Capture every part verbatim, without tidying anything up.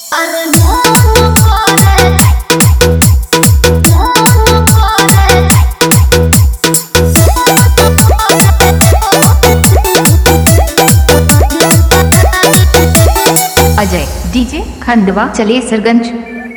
Ajay DJ Khandwa चले Sarganj.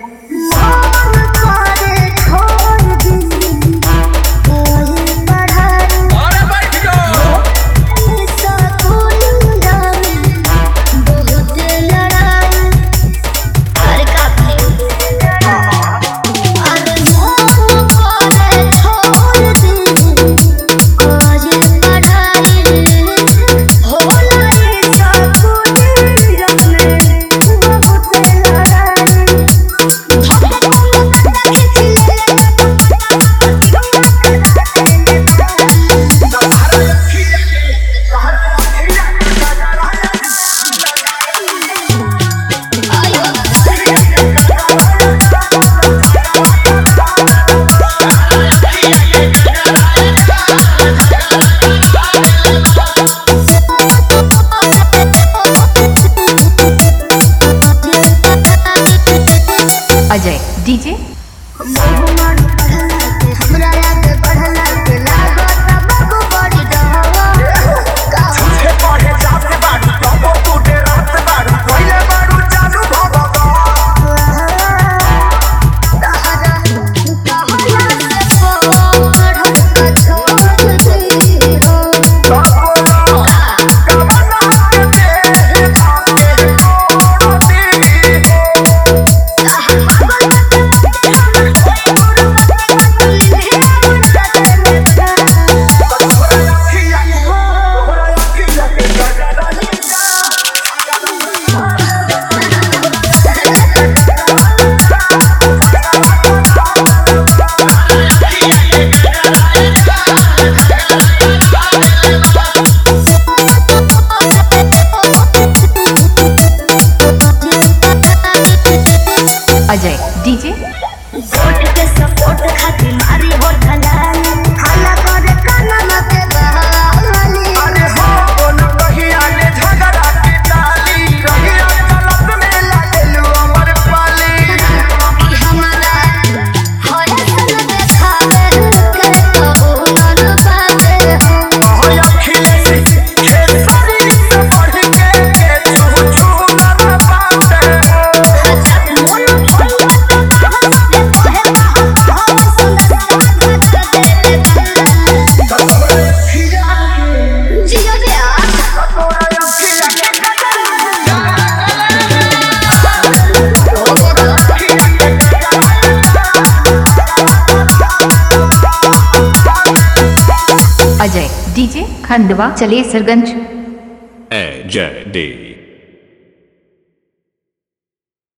Ajay DJ Ajay DJ vote के support खातिर मारी हो ढलाली हाला करे कानन के बहाली अरे हो न कहिया ले झगड़ा के डाली कहिया गलत में लागलू अमर पाली कि हमारा होए सन देखावे के कहू मन पावे हो हो अखिलेश खेसारी से बढ़ के के छू छू न पाते हो जब मन खोल दे कोहे कहा हो सुंदर साथ दे तोरे खिया जियो गया तोरा अखिया अजय डीजे खंडवा चले सरगंज। अजय डी